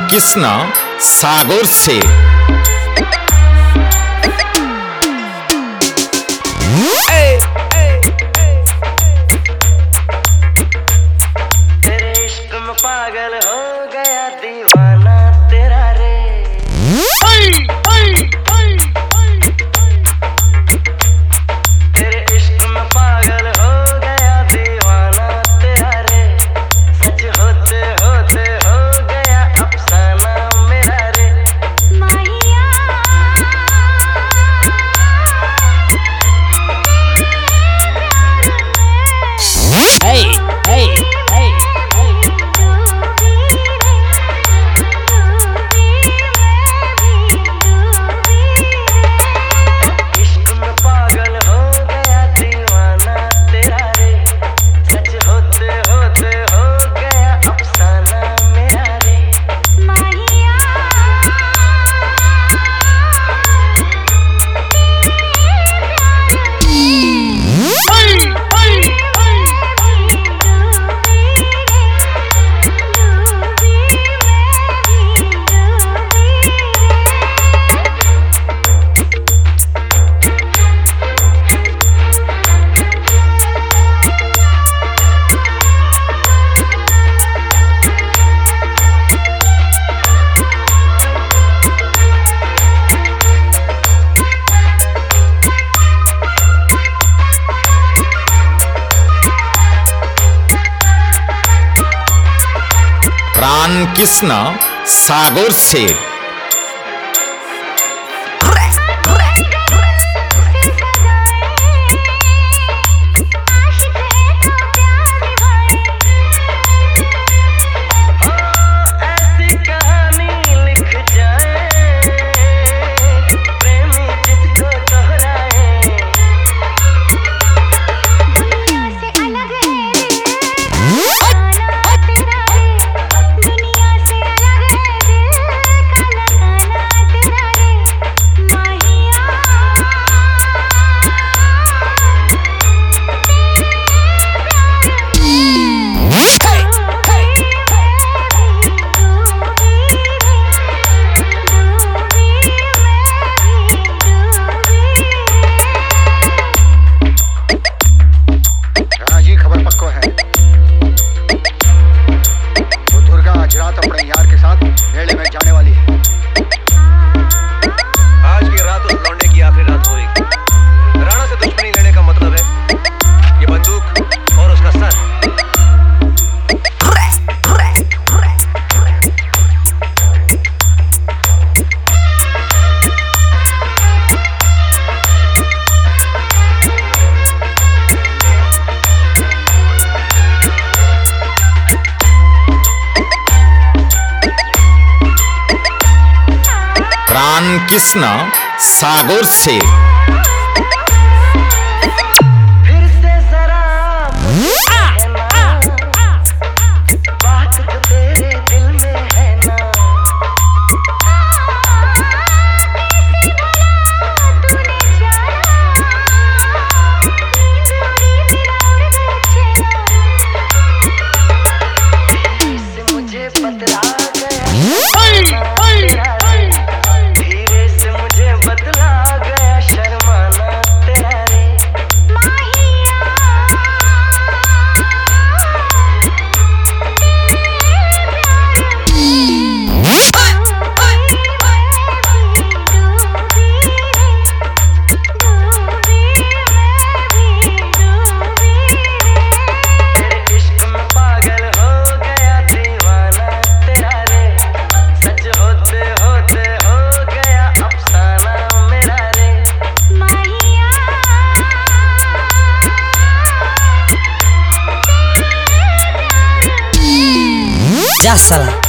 कृष्ण सागर से। तेरे इश्क में पागल हो गया दीवाना तेरा रे। तेरे इश्क में पागल हो गया दीवाना तेरा रे। सच होते होते हो गया अफसाना मेरा रे। माहिया इश्क में पागल हो गया दीवाना तेरा रे। सच होते होते हो गया अफसाना मेरा रे। प्राण कृष्ण सागर से। ऐसी कहानी लिख जाए प्रेमी जिसको दोहराए। राजी खबर पक्को है। वो दुर्गा आज रात अपने यार के साथ मेले में जाने वाली है। आज की रात उस लौंडे की आखिरी रात होगी। राणा से दुश्मनी लेने का मतलब है ये बंदूक और उसका सर। प्राण कृष्ण सागर से। फिर से जरा मुझे कहना, बात जो तेरे दिल में है ना। धीरे से मुझे बतला गया धीरे से मुझे बतला गया शर्माना तेरा रे। तेरे इश्क में पागल हो गया दीवाना तेरा रे। सच होते होते हो गया अफसाना मेरा रे। जा साला।